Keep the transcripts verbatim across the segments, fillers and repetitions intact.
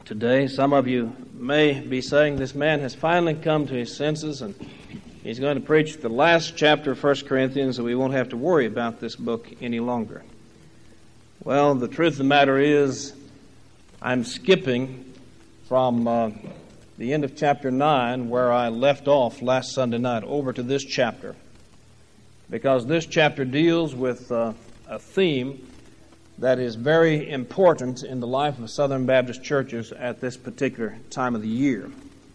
today. Some of you may be saying this man has finally come to his senses and he's going to preach the last chapter of First Corinthians and we won't have to worry about this book any longer. Well, the truth of the matter is I'm skipping from uh, the end of chapter nine where I left off last Sunday night over to this chapter, because this chapter deals with uh, a theme that is very important in the life of Southern Baptist churches at this particular time of the year.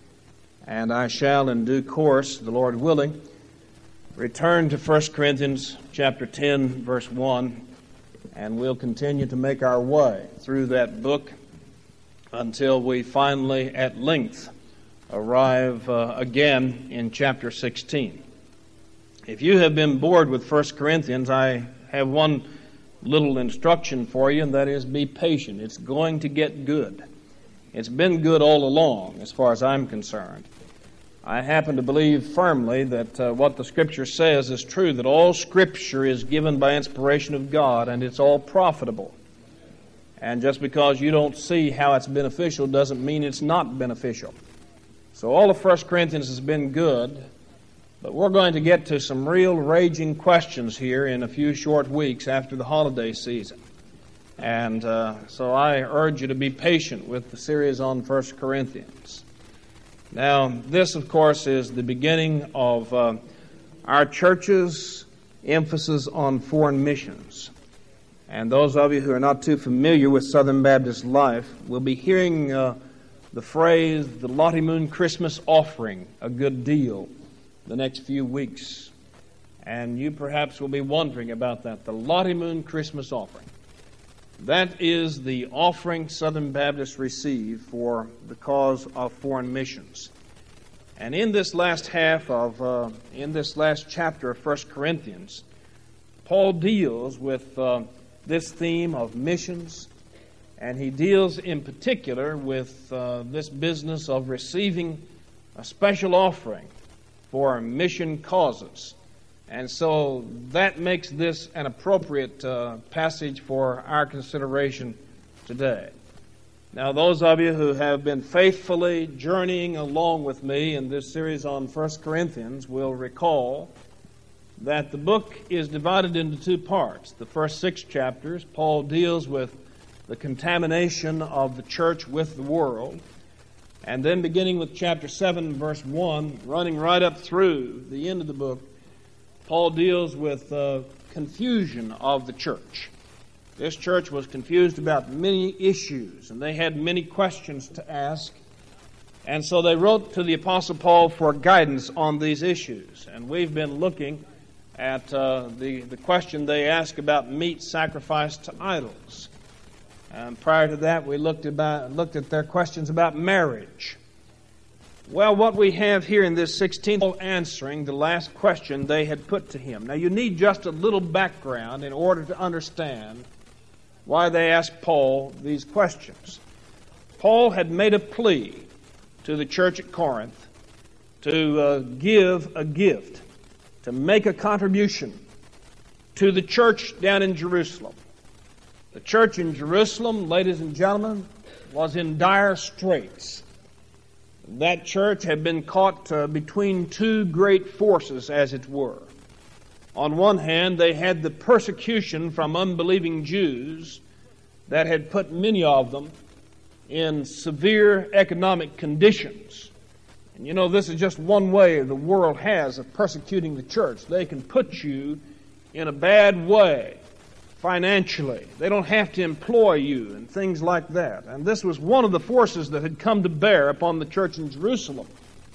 And I shall, in due course, the Lord willing, return to First Corinthians chapter ten, verse one, and we'll continue to make our way through that book until we finally, at length, arrive uh, again in chapter sixteen. If you have been bored with First Corinthians, I have one little instruction for you, and that is be patient. It's going to get good. It's been good all along, as far as I'm concerned. I happen to believe firmly that uh, what the Scripture says is true, that all Scripture is given by inspiration of God, and it's all profitable. And just because you don't see how it's beneficial doesn't mean it's not beneficial. So all of First Corinthians has been good, but we're going to get to some real raging questions here in a few short weeks after the holiday season. And uh, so I urge you to be patient with the series on First Corinthians. Now, this, of course, is the beginning of uh, our church's emphasis on foreign missions. And those of you who are not too familiar with Southern Baptist life will be hearing uh, the phrase, the Lottie Moon Christmas offering, a good deal the next few weeks. And you perhaps will be wondering about that, the Lottie Moon Christmas offering. That is the offering Southern Baptists receive for the cause of foreign missions. And in this last half of, uh, in this last chapter of First Corinthians, Paul deals with uh, this theme of missions, and he deals in particular with uh, this business of receiving a special offering for mission causes. And so that makes this an appropriate uh, passage for our consideration today. Now, those of you who have been faithfully journeying along with me in this series on First Corinthians will recall that the book is divided into two parts. The first six chapters, Paul deals with the contamination of the church with the world. And then beginning with chapter seven, verse one, running right up through the end of the book, Paul deals with uh, confusion of the church. This church was confused about many issues, and they had many questions to ask. And so they wrote to the Apostle Paul for guidance on these issues. And we've been looking at uh, the, the question they ask about meat sacrificed to idols. And prior to that, we looked about looked at their questions about marriage. Well, what we have here in this sixteenth, answering the last question they had put to him. Now, you need just a little background in order to understand why they asked Paul these questions. Paul had made a plea to the church at Corinth to uh, give a gift, to make a contribution to the church down in Jerusalem. The church in Jerusalem, ladies and gentlemen, was in dire straits. That church had been caught uh, between two great forces, as it were. On one hand, they had the persecution from unbelieving Jews that had put many of them in severe economic conditions. And you know, this is just one way the world has of persecuting the church. They can put you in a bad way financially. They don't have to employ you and things like that. And this was one of the forces that had come to bear upon the church in Jerusalem.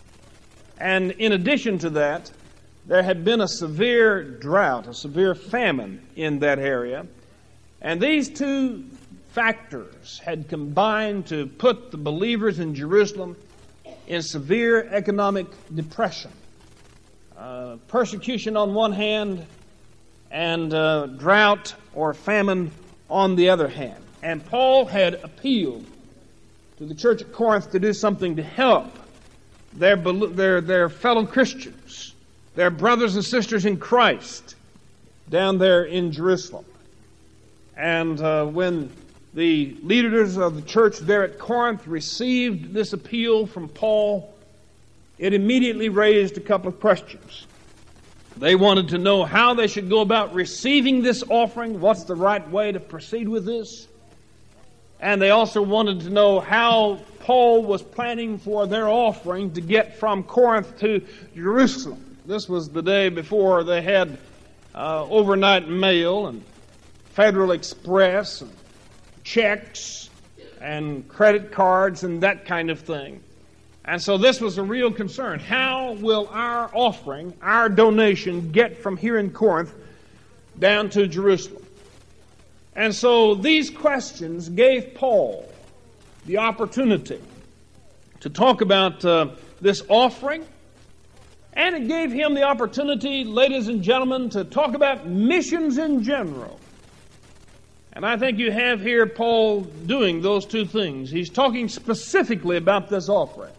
And in addition to that, there had been a severe drought, a severe famine in that area. And these two factors had combined to put the believers in Jerusalem in severe economic depression. Uh, persecution on one hand, and uh, drought or famine on the other hand. And Paul had appealed to the church at Corinth to do something to help their, their, their fellow Christians, their brothers and sisters in Christ down there in Jerusalem. And uh, when the leaders of the church there at Corinth received this appeal from Paul, it immediately raised a couple of questions. They wanted to know how they should go about receiving this offering, what's the right way to proceed with this. And they also wanted to know how Paul was planning for their offering to get from Corinth to Jerusalem. This was the day before they had uh, overnight mail and Federal Express and checks and credit cards and that kind of thing. And so this was a real concern. How will our offering, our donation, get from here in Corinth down to Jerusalem? And so these questions gave Paul the opportunity to talk about uh, this offering, and it gave him the opportunity, ladies and gentlemen, to talk about missions in general. And I think you have here Paul doing those two things. He's talking specifically about this offering.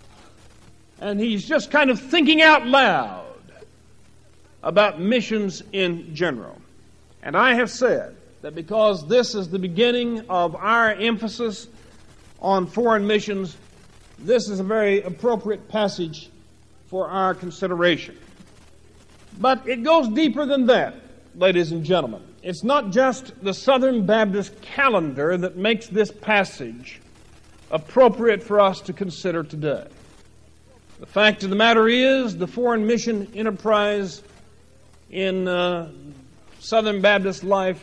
And he's just kind of thinking out loud about missions in general. And I have said that because this is the beginning of our emphasis on foreign missions, this is a very appropriate passage for our consideration. But it goes deeper than that, ladies and gentlemen. It's not just the Southern Baptist calendar that makes this passage appropriate for us to consider today. The fact of the matter is, the foreign mission enterprise in uh, Southern Baptist life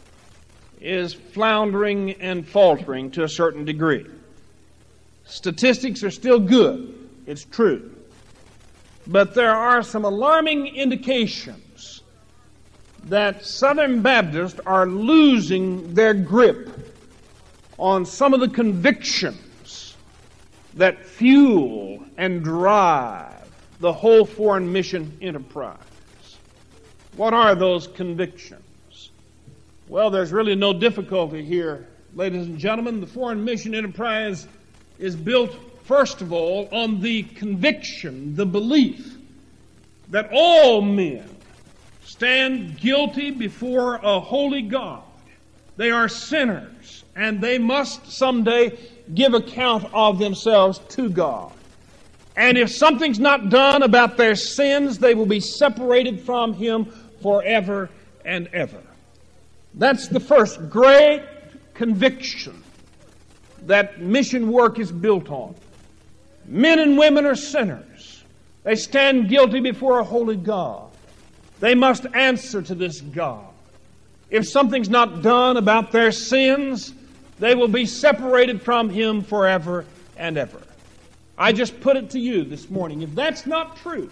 is floundering and faltering to a certain degree. Statistics are still good, it's true. But there are some alarming indications that Southern Baptists are losing their grip on some of the convictions that fuel and drive the whole foreign mission enterprise. What are those convictions? Well, there's really no difficulty here, ladies and gentlemen. The foreign mission enterprise is built, first of all, on the conviction, the belief that all men stand guilty before a holy God. They are sinners, and they must someday give account of themselves to God. And if something's not done about their sins, they will be separated from Him forever and ever. That's the first great conviction that mission work is built on. Men and women are sinners. They stand guilty before a holy God. They must answer to this God. If something's not done about their sins, they will be separated from Him forever and ever. I just put it to you this morning. If that's not true,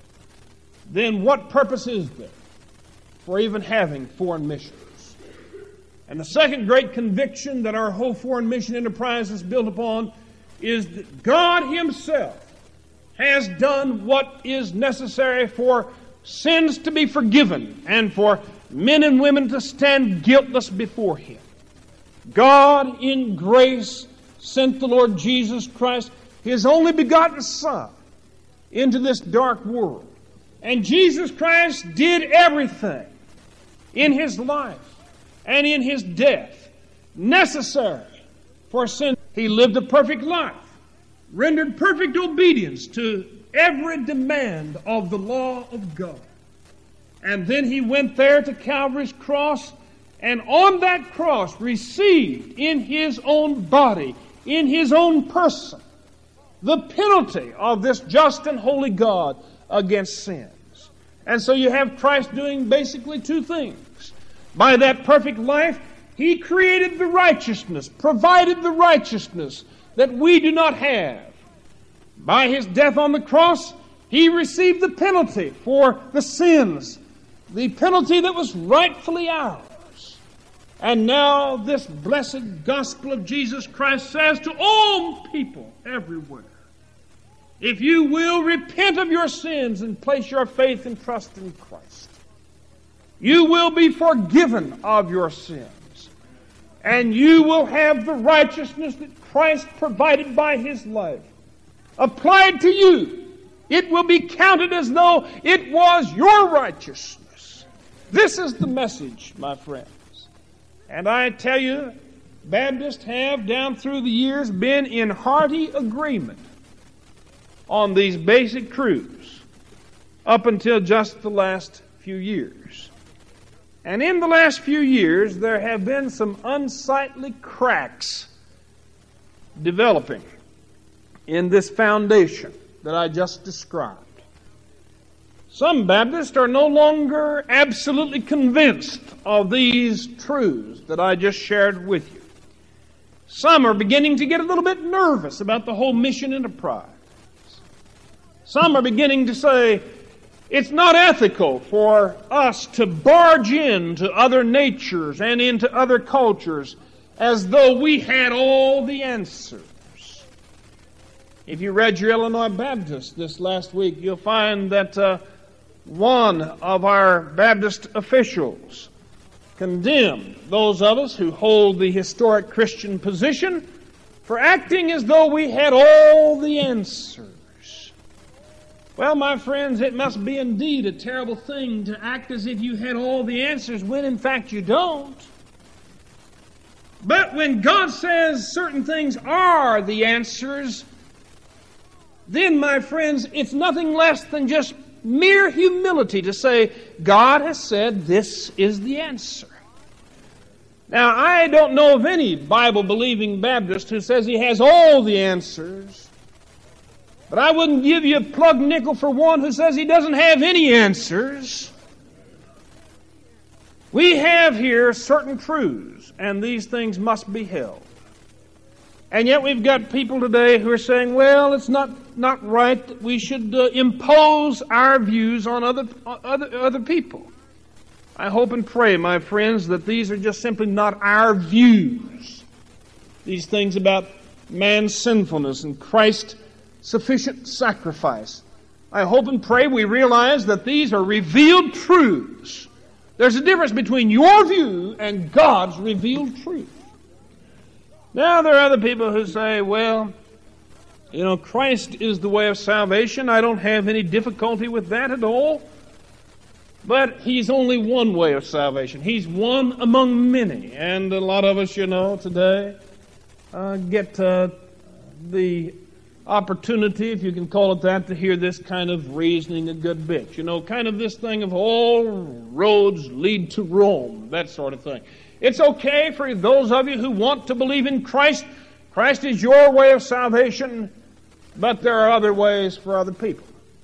then what purpose is there for even having foreign missions? And the second great conviction that our whole foreign mission enterprise is built upon is that God Himself has done what is necessary for sins to be forgiven and for men and women to stand guiltless before Him. God in grace sent the Lord Jesus Christ, His only begotten Son, into this dark world. And Jesus Christ did everything in His life and in His death necessary for sin. He lived a perfect life, rendered perfect obedience to every demand of the law of God. And then He went there to Calvary's cross, and on that cross received in His own body, in His own person, the penalty of this just and holy God against sins. And so you have Christ doing basically two things. By that perfect life, He created the righteousness, provided the righteousness that we do not have. By His death on the cross, He received the penalty for the sins, the penalty that was rightfully ours. And now this blessed gospel of Jesus Christ says to all people everywhere, if you will repent of your sins and place your faith and trust in Christ, you will be forgiven of your sins, and you will have the righteousness that Christ provided by His life applied to you. It will be counted as though it was your righteousness. This is the message, my friends. And I tell you, Baptists have, down through the years, been in hearty agreement on these basic truths up until just the last few years. And in the last few years, there have been some unsightly cracks developing in this foundation that I just described. Some Baptists are no longer absolutely convinced of these truths that I just shared with you. Some are beginning to get a little bit nervous about the whole mission enterprise. Some are beginning to say, it's not ethical for us to barge into other natures and into other cultures as though we had all the answers. If you read your Illinois Baptist this last week, you'll find that uh, one of our Baptist officials condemned those of us who hold the historic Christian position for acting as though we had all the answers. Well, my friends, it must be indeed a terrible thing to act as if you had all the answers when in fact you don't. But when God says certain things are the answers, then, my friends, it's nothing less than just mere humility to say, God has said this is the answer. Now, I don't know of any Bible-believing Baptist who says he has all the answers. But I wouldn't give you a plug nickel for one who says he doesn't have any answers. We have here certain truths, and these things must be held. And yet we've got people today who are saying, well, it's not, not right that we should uh, impose our views on other, other, other people. I hope and pray, my friends, that these are just simply not our views. These things about man's sinfulness and Christ's sufficient sacrifice. I hope and pray we realize that these are revealed truths. There's a difference between your view and God's revealed truth. Now, there are other people who say, well, you know, Christ is the way of salvation. I don't have any difficulty with that at all. But He's only one way of salvation. He's one among many. And a lot of us, you know, today uh, get uh, the opportunity, if you can call it that, to hear this kind of reasoning a good bit. You know, kind of this thing of all roads lead to Rome, that sort of thing. It's okay for those of you who want to believe in Christ. Christ is your way of salvation, but there are other ways for other people.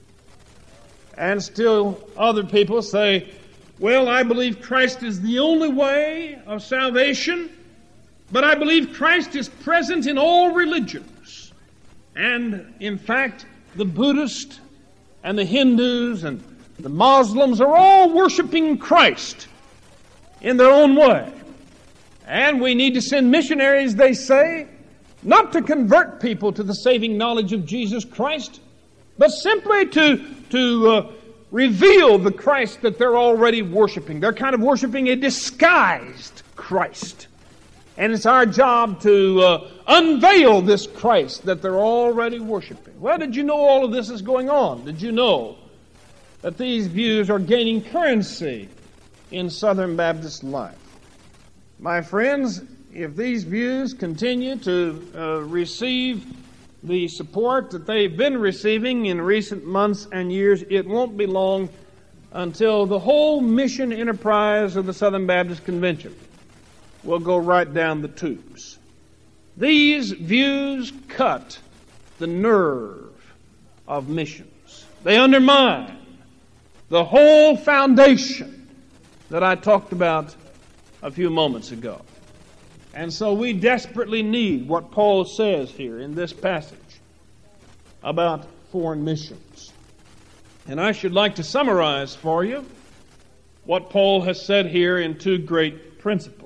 And still other people say, well, I believe Christ is the only way of salvation, but I believe Christ is present in all religions. And, in fact, the Buddhists and the Hindus and the Muslims are all worshiping Christ in their own way. And we need to send missionaries, they say, not to convert people to the saving knowledge of Jesus Christ, but simply to, to uh, reveal the Christ that they're already worshiping. They're kind of worshiping a disguised Christ. And it's our job to uh, unveil this Christ that they're already worshiping. Well, did you know all of this is going on? Did you know that these views are gaining currency in Southern Baptist life? My friends, if these views continue to uh, receive the support that they've been receiving in recent months and years, it won't be long until the whole mission enterprise of the Southern Baptist Convention will go right down the tubes. These views cut the nerve of missions. They undermine the whole foundation that I talked about a few moments ago. And so we desperately need what Paul says here in this passage about foreign missions. And I should like to summarize for you what Paul has said here in two great principles.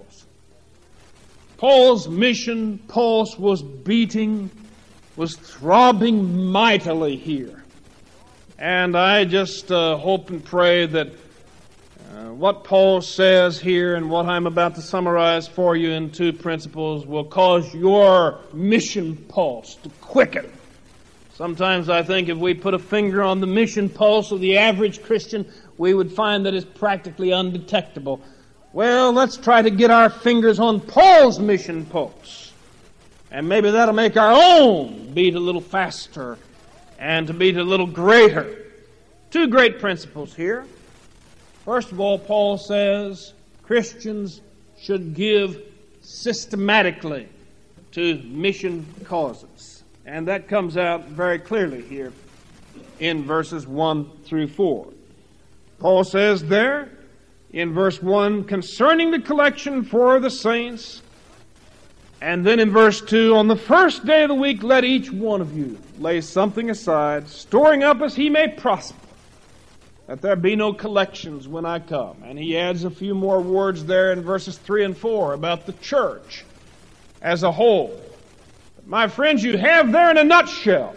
Paul's mission pulse was beating, was throbbing mightily here. And I just uh, hope and pray that uh, what Paul says here and what I'm about to summarize for you in two principles will cause your mission pulse to quicken. Sometimes I think if we put a finger on the mission pulse of the average Christian, we would find that it's practically undetectable. Well, let's try to get our fingers on Paul's mission pulse. And maybe that'll make our own beat a little faster and to beat a little greater. Two great principles here. First of all, Paul says Christians should give systematically to mission causes. And that comes out very clearly here in verses one through four. Paul says there in verse one, concerning the collection for the saints, and then in verse two, on the first day of the week, let each one of you lay something aside, storing up as he may prosper, that there be no collections when I come. And he adds a few more words there in verses three and four about the church as a whole. My friends, you have there in a nutshell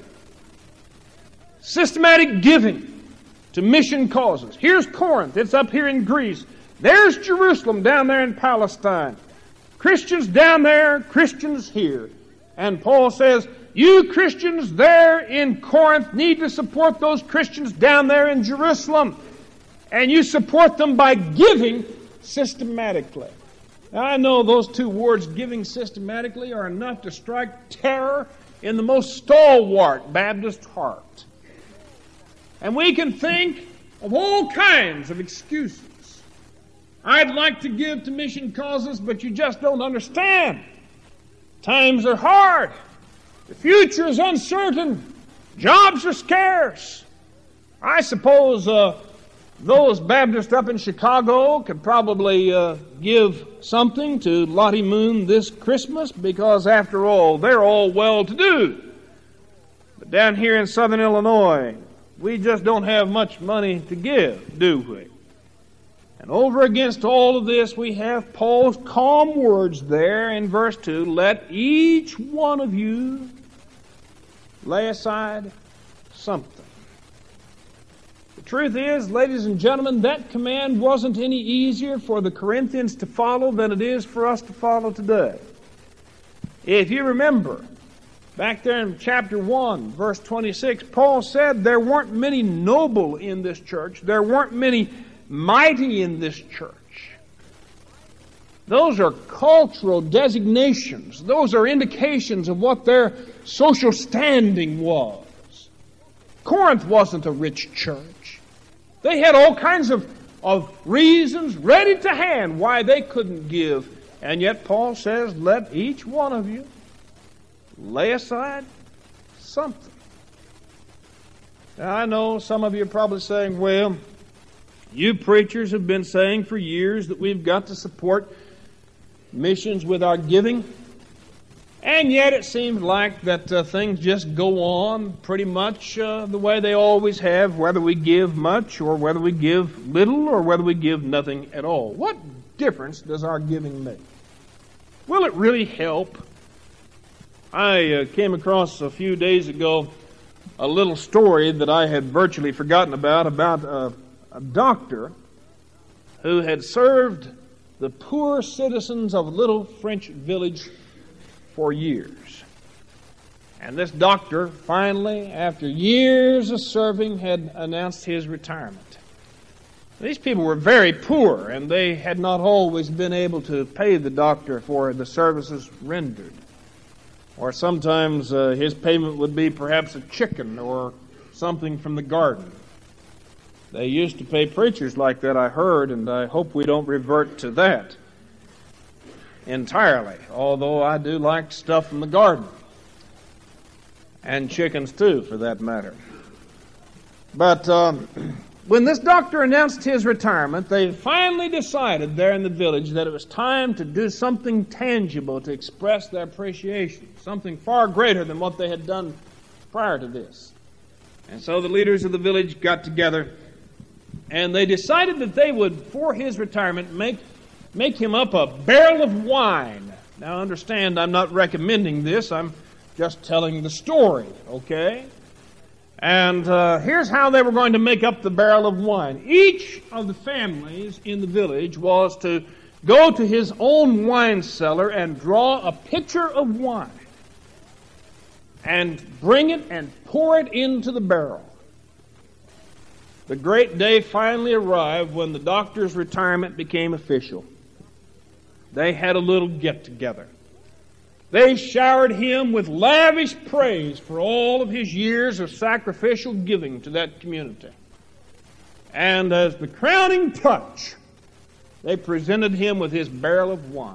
systematic giving to mission causes. Here's Corinth. It's up here in Greece. There's Jerusalem down there in Palestine. Christians down there, Christians here. And Paul says, you Christians there in Corinth need to support those Christians down there in Jerusalem. And you support them by giving systematically. Now, I know those two words, giving systematically, are enough to strike terror in the most stalwart Baptist heart. And we can think of all kinds of excuses. I'd like to give to mission causes, but you just don't understand. Times are hard. The future is uncertain. Jobs are scarce. I suppose uh, those Baptists up in Chicago could probably uh, give something to Lottie Moon this Christmas because, after all, they're all well-to-do. But down here in southern Illinois, we just don't have much money to give, do we? And over against all of this, we have Paul's calm words there in verse two. Let each one of you lay aside something. The truth is, ladies and gentlemen, that command wasn't any easier for the Corinthians to follow than it is for us to follow today. If you remember, back there in chapter one, verse twenty-six, Paul said there weren't many noble in this church. There weren't many mighty in this church. Those are cultural designations. Those are indications of what their social standing was. Corinth wasn't a rich church. They had all kinds of, of reasons ready to hand why they couldn't give. And yet Paul says, let each one of you lay aside something. Now, I know some of you are probably saying, well, you preachers have been saying for years that we've got to support missions with our giving. And yet it seems like that uh, things just go on pretty much uh, the way they always have, whether we give much or whether we give little or whether we give nothing at all. What difference does our giving make? Will it really help? I uh, came across a few days ago a little story that I had virtually forgotten about, about uh, a doctor who had served the poor citizens of a little French village for years. And this doctor finally, after years of serving, had announced his retirement. These people were very poor, and they had not always been able to pay the doctor for the services rendered. Or sometimes uh, his payment would be perhaps a chicken or something from the garden. They used to pay preachers like that, I heard, and I hope we don't revert to that entirely, although I do like stuff from the garden. And chickens, too, for that matter. But um, when this doctor announced his retirement, they finally decided there in the village that it was time to do something tangible to express their appreciation, something far greater than what they had done prior to this. And so the leaders of the village got together, and they decided that they would, for his retirement, make, make him up a barrel of wine. Now understand, I'm not recommending this, I'm just telling the story, okay? And uh, here's how they were going to make up the barrel of wine. Each of the families in the village was to go to his own wine cellar and draw a pitcher of wine and bring it and pour it into the barrel. The great day finally arrived when the doctor's retirement became official. they had a little get-together. They showered him with lavish praise for all of his years of sacrificial giving to that community. And as the crowning touch, they presented him with his barrel of wine.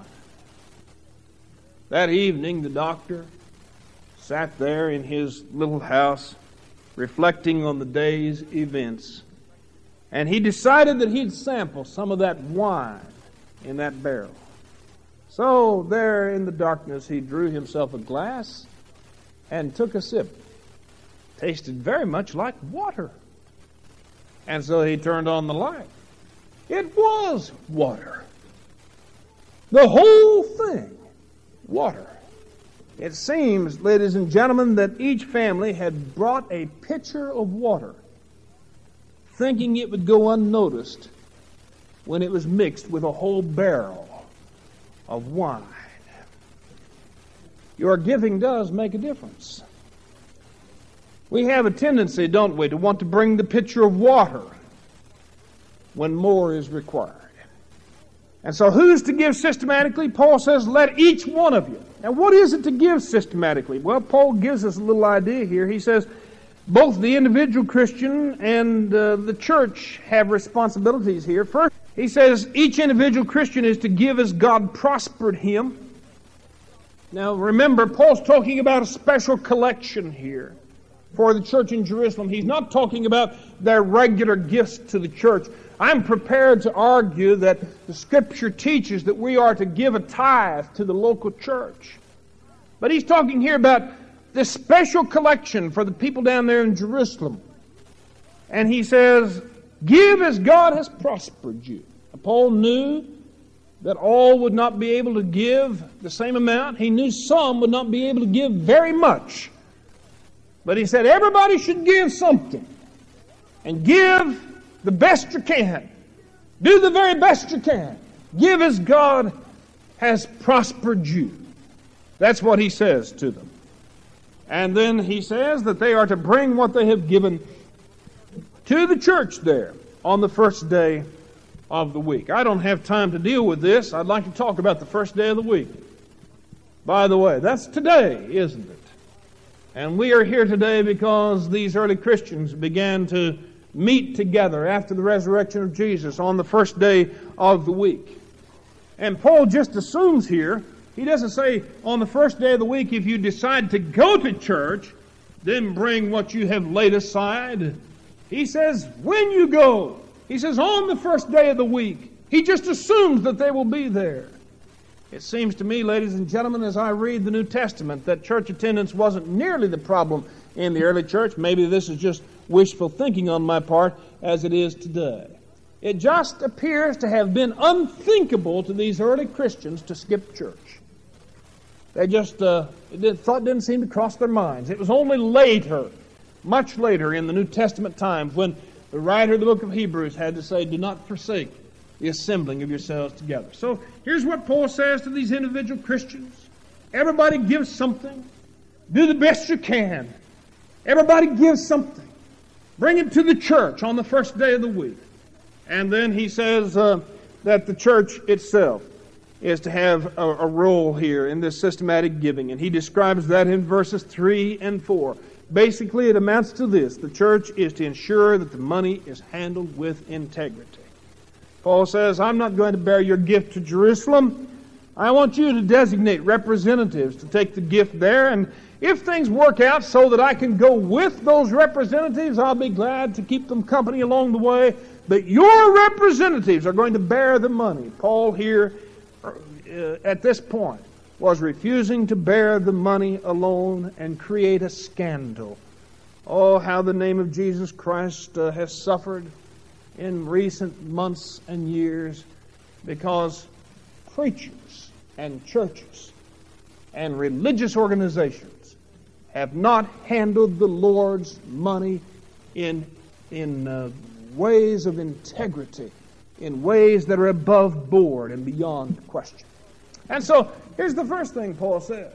That evening, the doctor sat there in his little house, reflecting on the day's events. And he decided that he'd sample some of that wine in that barrel. So there in the darkness, he drew himself a glass and took a sip. Tasted very much like water. And so he turned on the light. It was water. The whole thing, water. It seems, ladies and gentlemen, that each family had brought a pitcher of water, thinking it would go unnoticed when it was mixed with a whole barrel of wine. Your giving does make a difference. We have a tendency, don't we, to want to bring the pitcher of water when more is required. And so who's to give systematically? Paul says, let each one of you. Now what is it to give systematically? Well, Paul gives us a little idea here. He says, both the individual Christian and uh, the church have responsibilities here. First, he says each individual Christian is to give as God prospered him. Now remember, Paul's talking about a special collection here for the church in Jerusalem. He's not talking about their regular gifts to the church. I'm prepared to argue that the Scripture teaches that we are to give a tithe to the local church. But he's talking here about this special collection for the people down there in Jerusalem. And he says, give as God has prospered you. Now, Paul knew that all would not be able to give the same amount. He knew some would not be able to give very much. But he said everybody should give something. And give the best you can. Do the very best you can. Give as God has prospered you. That's what he says to them. And then he says that they are to bring what they have given to the church there on the first day of the week. I don't have time to deal with this. I'd like to talk about the first day of the week. By the way, that's today, isn't it? And we are here today because these early Christians began to meet together after the resurrection of Jesus on the first day of the week. And Paul just assumes here, he doesn't say on the first day of the week, if you decide to go to church, then bring what you have laid aside. He says, when you go. He says, on the first day of the week. He just assumes that they will be there. It seems to me, ladies and gentlemen, as I read the New Testament, that church attendance wasn't nearly the problem in the early church. Maybe this is just wishful thinking on my part, as it is today. It just appears to have been unthinkable to these early Christians to skip church. They just, uh, it did, thought didn't seem to cross their minds. It was only later, much later in the New Testament times, when the writer of the book of Hebrews had to say, do not forsake the assembling of yourselves together. So here's what Paul says to these individual Christians. Everybody give something. Do the best you can. Everybody give something. Bring it to the church on the first day of the week. And then he says uh, that the church itself is to have a, a role here in this systematic giving. And he describes that in verses three and four. Basically, it amounts to this. The church is to ensure that the money is handled with integrity. Paul says, I'm not going to bear your gift to Jerusalem. I want you to designate representatives to take the gift there. And if things work out so that I can go with those representatives, I'll be glad to keep them company along the way. But your representatives are going to bear the money. Paul here, uh, at this point, was refusing to bear the money alone and create a scandal. Oh, how the name of Jesus Christ uh, has suffered in recent months and years because preachers and churches and religious organizations have not handled the Lord's money in, in uh, ways of integrity, in ways that are above board and beyond question. And so, here's the first thing Paul says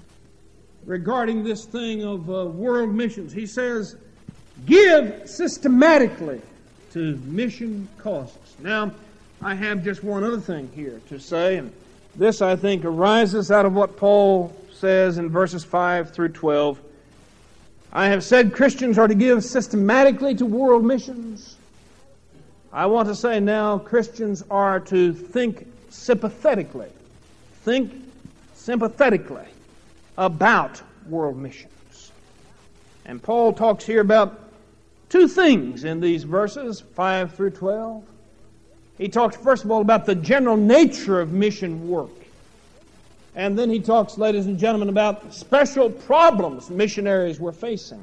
regarding this thing of uh, world missions. He says, give systematically to mission causes. Now, I have just one other thing here to say, and This, I think, arises out of what Paul says in verses five through twelve. I have said Christians are to give systematically to world missions. I want to say now Christians are to think sympathetically. Think sympathetically about world missions. And Paul talks here about two things in these verses, five through twelve. He talks, first of all, about the general nature of mission work. And then he talks, ladies and gentlemen, about special problems missionaries were facing.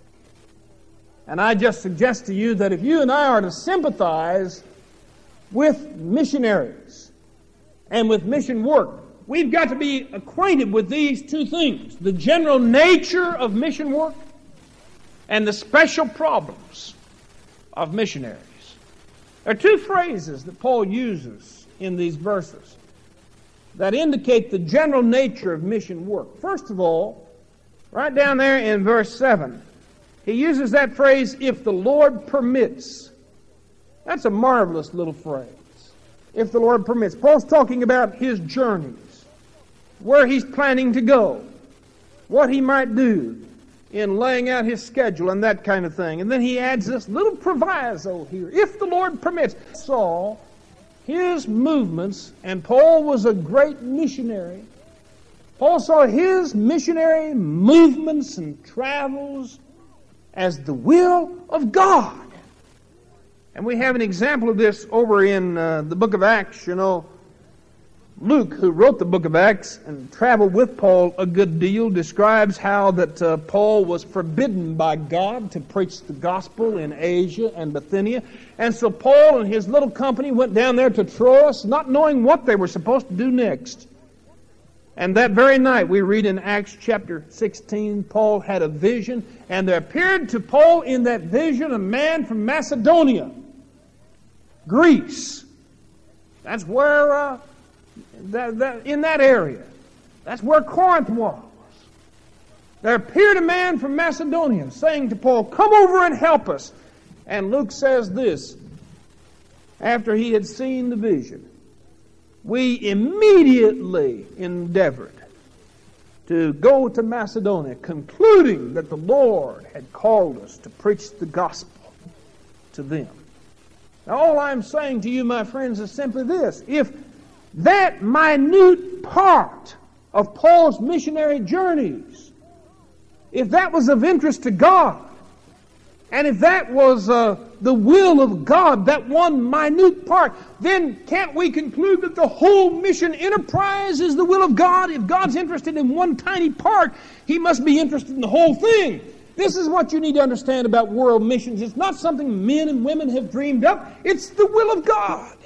And I just suggest to you that if you and I are to sympathize with missionaries and with mission work, we've got to be acquainted with these two things: the general nature of mission work and the special problems of missionaries. There are two phrases that Paul uses in these verses that indicate the general nature of mission work. First of all, right down there in verse seven, he uses that phrase, "if the Lord permits." That's a marvelous little phrase. If the Lord permits. Paul's talking about his journeys, where he's planning to go, what he might do in laying out his schedule and that kind of thing. And then he adds this little proviso here: if the Lord permits. Saw his movements, and Paul was a great missionary. Paul saw his missionary movements and travels as the will of God. And we have an example of this over in uh, the book of Acts. You know, Luke, who wrote the book of Acts and traveled with Paul a good deal, describes how that uh, Paul was forbidden by God to preach the gospel in Asia and Bithynia. And so Paul and his little company went down there to Troas, not knowing what they were supposed to do next. And that very night, we read in Acts chapter sixteen, Paul had a vision, and there appeared to Paul in that vision a man from Macedonia, Greece. That's where... Uh, That, that, in that area. That's where Corinth was. There appeared a man from Macedonia saying to Paul, "Come over and help us." And Luke says this, after he had seen the vision: "We immediately endeavored to go to Macedonia, concluding that the Lord had called us to preach the gospel to them." Now, all I'm saying to you, my friends, is simply this: if that minute part of Paul's missionary journeys, if that was of interest to God, and if that was uh, the will of God, that one minute part, then can't we conclude that the whole mission enterprise is the will of God? If God's interested in one tiny part, He must be interested in the whole thing. This is what you need to understand about world missions. It's not something men and women have dreamed up. It's the will of God.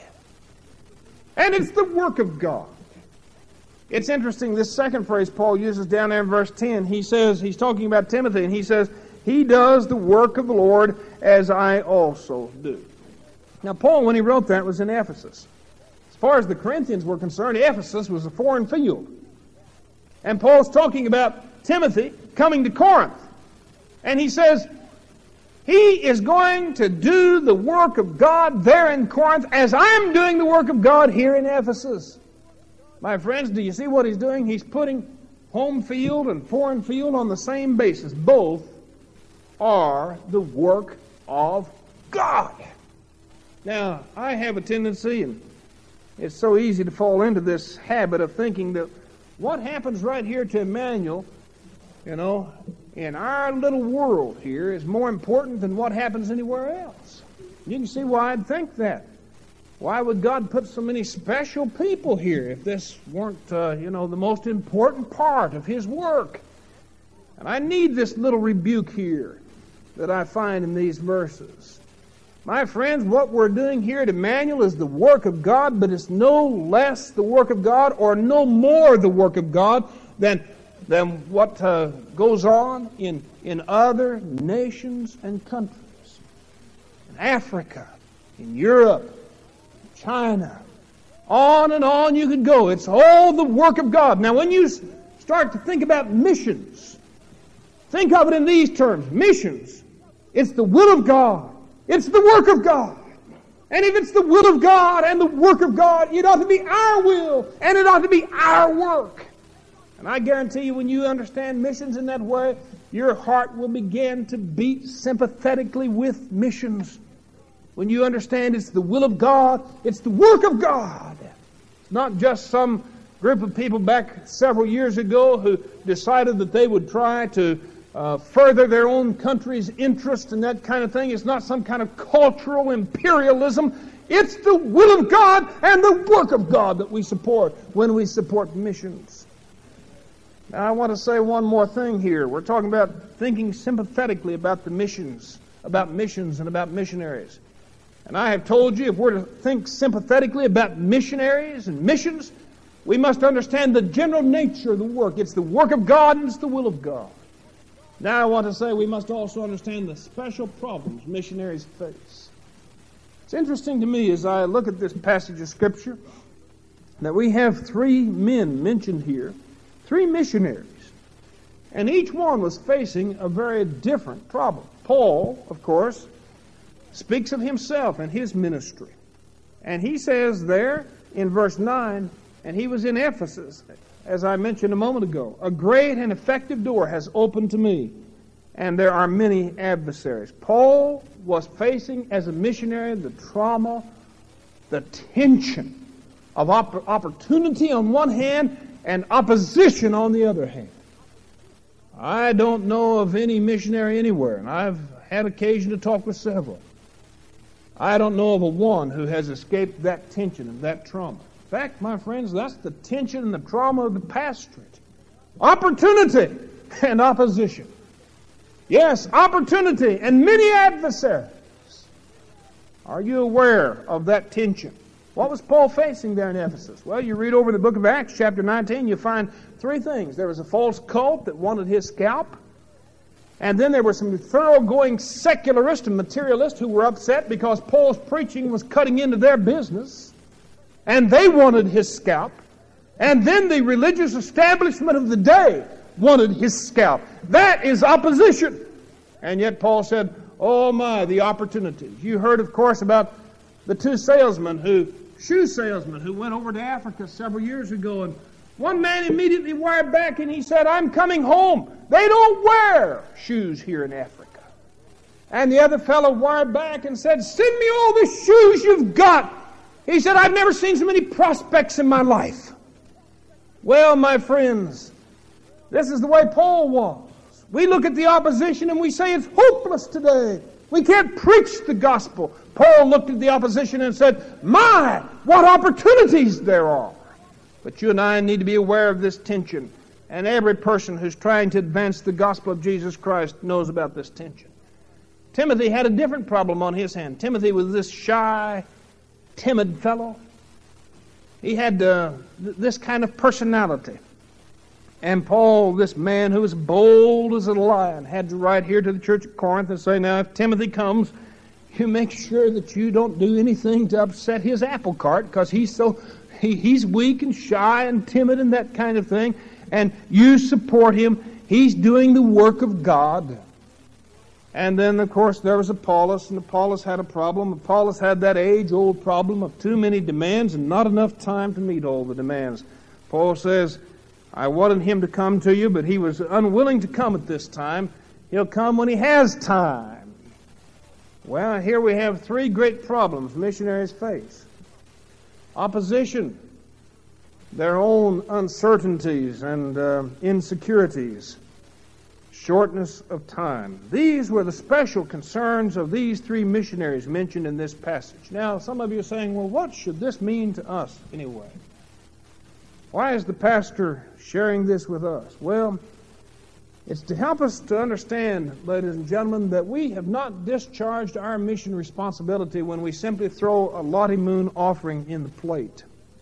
And it's the work of God. It's interesting, this second phrase Paul uses down there in verse ten. He says, he's talking about Timothy, and he says, "He does the work of the Lord as I also do." Now, Paul, when he wrote that, was in Ephesus. As far as the Corinthians were concerned, Ephesus was a foreign field. And Paul's talking about Timothy coming to Corinth. And he says, he is going to do the work of God there in Corinth as I'm doing the work of God here in Ephesus. My friends, do you see what he's doing? He's putting home field and foreign field on the same basis. Both are the work of God. Now, I have a tendency, and it's so easy to fall into this habit of thinking that what happens right here to Emmanuel, you know, in our little world here is more important than what happens anywhere else. You can see why I'd think that. Why would God put so many special people here if this weren't, uh, you know, the most important part of His work? And I need this little rebuke here that I find in these verses. My friends, what we're doing here at Emmanuel is the work of God, but it's no less the work of God or no more the work of God than than what uh, goes on in, in other nations and countries. In Africa, in Europe, China, on and on you could go. It's all the work of God. Now, when you start to think about missions, think of it in these terms. Missions, it's the will of God. It's the work of God. And if it's the will of God and the work of God, it ought to be our will and it ought to be our work. And I guarantee you, when you understand missions in that way, your heart will begin to beat sympathetically with missions. When you understand it's the will of God, it's the work of God. It's not just some group of people back several years ago who decided that they would try to uh, further their own country's interest and that kind of thing. It's not some kind of cultural imperialism. It's the will of God and the work of God that we support when we support missions. Now, I want to say one more thing here. We're talking about thinking sympathetically about the missions, about missions and about missionaries. And I have told you, if we're to think sympathetically about missionaries and missions, we must understand the general nature of the work. It's the work of God and it's the will of God. Now I want to say we must also understand the special problems missionaries face. It's interesting to me as I look at this passage of Scripture that we have three men mentioned here, three missionaries, and each one was facing a very different problem. Paul, of course, speaks of himself and his ministry. And he says there in verse nine, and he was in Ephesus, as I mentioned a moment ago. A great and effective door has opened to me, and there are many adversaries. Paul was facing, as a missionary, the trauma, the tension of opp- opportunity on one hand and opposition on the other hand. I don't know of any missionary anywhere, and I've had occasion to talk with several. I don't know of a one who has escaped that tension and that trauma. In fact, my friends, that's the tension and the trauma of the pastorate. Opportunity and opposition. Yes, opportunity and many adversaries. Are you aware of that tension? What was Paul facing there in Ephesus? Well, you read over the book of Acts, chapter nineteen, you find three things. There was a false cult that wanted his scalp. And then there were some thoroughgoing secularists and materialists who were upset because Paul's preaching was cutting into their business. And they wanted his scalp. And then the religious establishment of the day wanted his scalp. That is opposition. And yet Paul said, oh my, the opportunities. You heard, of course, about the two salesmen who, shoe salesmen who went over to Africa several years ago, and one man immediately wired back and he said, I'm coming home. They don't wear shoes here in Africa. And the other fellow wired back and said, send me all the shoes you've got. He said, I've never seen so many prospects in my life. Well, my friends, this is the way Paul was. We look at the opposition and we say it's hopeless today. We can't preach the gospel. Paul looked at the opposition and said, my, what opportunities there are. But you and I need to be aware of this tension. And every person who's trying to advance the gospel of Jesus Christ knows about this tension. Timothy had a different problem on his hand. Timothy was this shy, timid fellow. He had uh, th- this kind of personality. And Paul, this man who was bold as a lion, had to write here to the church at Corinth and say, now if Timothy comes, you make sure that you don't do anything to upset his apple cart, because he's so he, he's weak and shy and timid and that kind of thing. And you support him. He's doing the work of God. And then, of course, there was Apollos, and Apollos had a problem. Apollos had that age-old problem of too many demands and not enough time to meet all the demands. Paul says, I wanted him to come to you, but he was unwilling to come at this time. He'll come when he has time. Well, here we have three great problems missionaries face. Opposition, their own uncertainties and uh, insecurities, shortness of time. These were the special concerns of these three missionaries mentioned in this passage. Now, some of you are saying, well, what should this mean to us anyway? Why is the pastor sharing this with us? Well, it's to help us to understand, ladies and gentlemen, that we have not discharged our mission responsibility when we simply throw a Lottie Moon offering in the plate.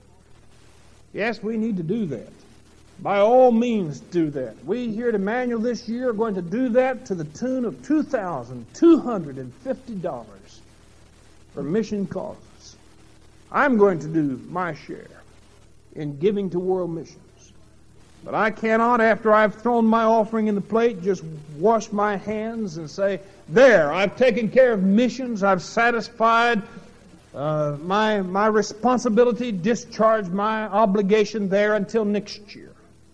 Yes, we need to do that. By all means, do that. We here at Emmanuel this year are going to do that to the tune of two thousand two hundred fifty dollars for mission causes. I'm going to do my share in giving to world missions. But I cannot, after I've thrown my offering in the plate, just wash my hands and say, there, I've taken care of missions, I've satisfied uh, my, my responsibility, discharge my obligation there until next year.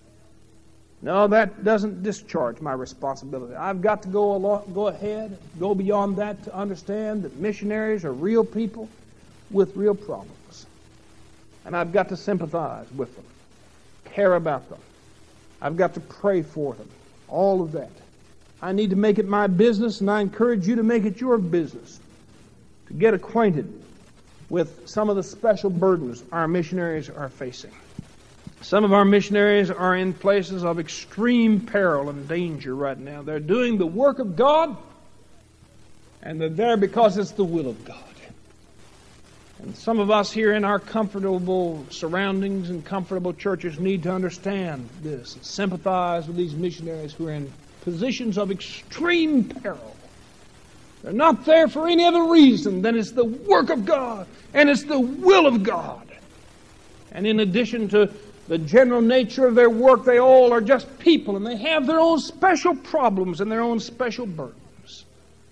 No, that doesn't discharge my responsibility. I've got to go, along, go ahead, go beyond that to understand that missionaries are real people with real problems. And I've got to sympathize with them, care about them. I've got to pray for them, all of that. I need to make it my business, and I encourage you to make it your business to get acquainted with some of the special burdens our missionaries are facing. Some of our missionaries are in places of extreme peril and danger right now. They're doing the work of God, and they're there because it's the will of God. And some of us here in our comfortable surroundings and comfortable churches need to understand this and sympathize with these missionaries who are in positions of extreme peril. They're not there for any other reason than it's the work of God and it's the will of God. And in addition to the general nature of their work, they all are just people, and they have their own special problems and their own special burdens.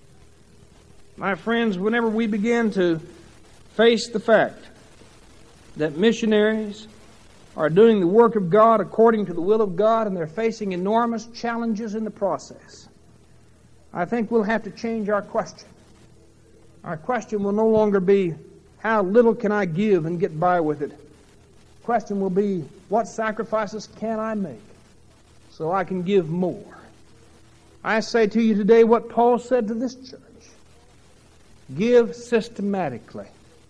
My friends, whenever we begin to face the fact that missionaries are doing the work of God according to the will of God, and they're facing enormous challenges in the process, I think we'll have to change our question. Our question will no longer be, how little can I give and get by with it? The question will be, what sacrifices can I make so I can give more? I say to you today what Paul said to this church. Give systematically.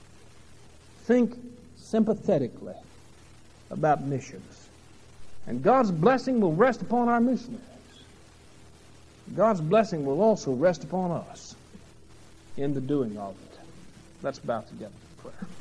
Think sympathetically about missions. And God's blessing will rest upon our missionaries. God's blessing will also rest upon us in the doing of it. Let's bow together for prayer.